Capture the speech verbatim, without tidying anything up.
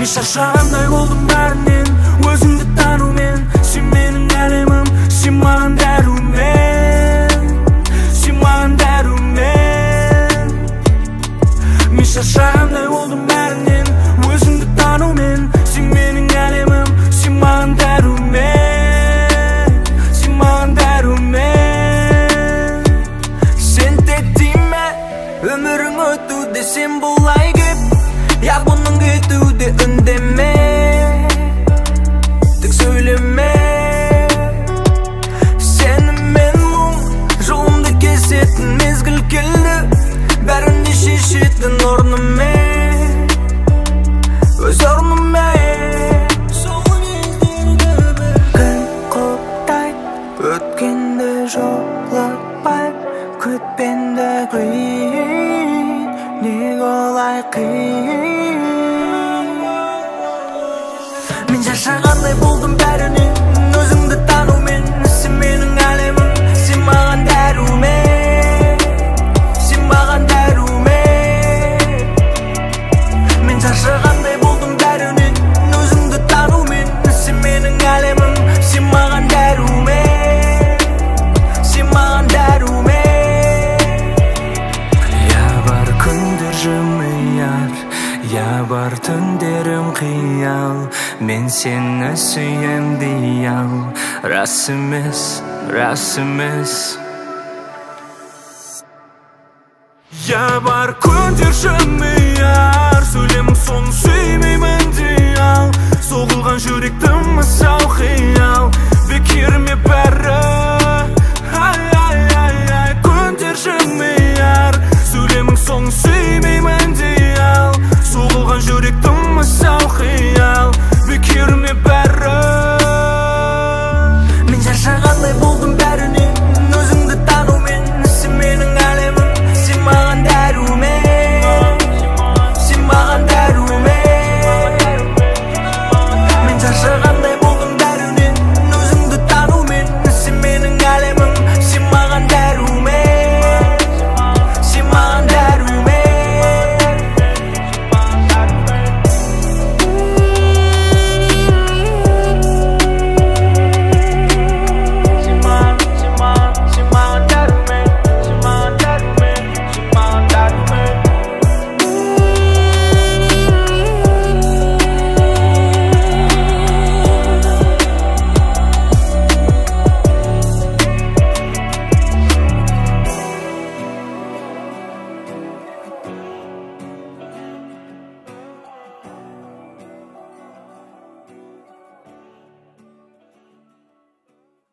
Мен шаршағандай болдым бәрінен, өзіңді танумен. Сен менің әлемім, сен маған дәрумен, сен маған дәрумен. Мен шаршағандай болдым бәрінен, өзіңді танумен. Сен менің әлемім, сен маған дәрумен, сен маған дәрумен. Сен теттиме, өмірің өтуде сен бұлай кеп, яқ бұның кетуде үндеме, тек сөйлеме. Сенімен мұң жолымды кесетін мезгіл келді, бәрінде шешетін орнымен, өз орнымен. Күн құптай өткенді жолықпай, күтпенді қиын, неге олай қиын. Мен шаршағандай болдым бәрінен, өзіңді танумен. Сен менің әлемім, сен маған дәрумен, сен маған дәрумен. Мен шаршағандай болдым бәрінен, өзіңді танумен. Сен менің әлемім, сен маған дәрумен, сен маған дәрумен. Я бар күндер жымияр, я бар түндерім қиял. Мен сені сүйем deyал, рас емес, рас емес. Я бар күндер жымияр, сөйлемің соны сүймеймін deyал. Соғылған жүректім мысал қиял.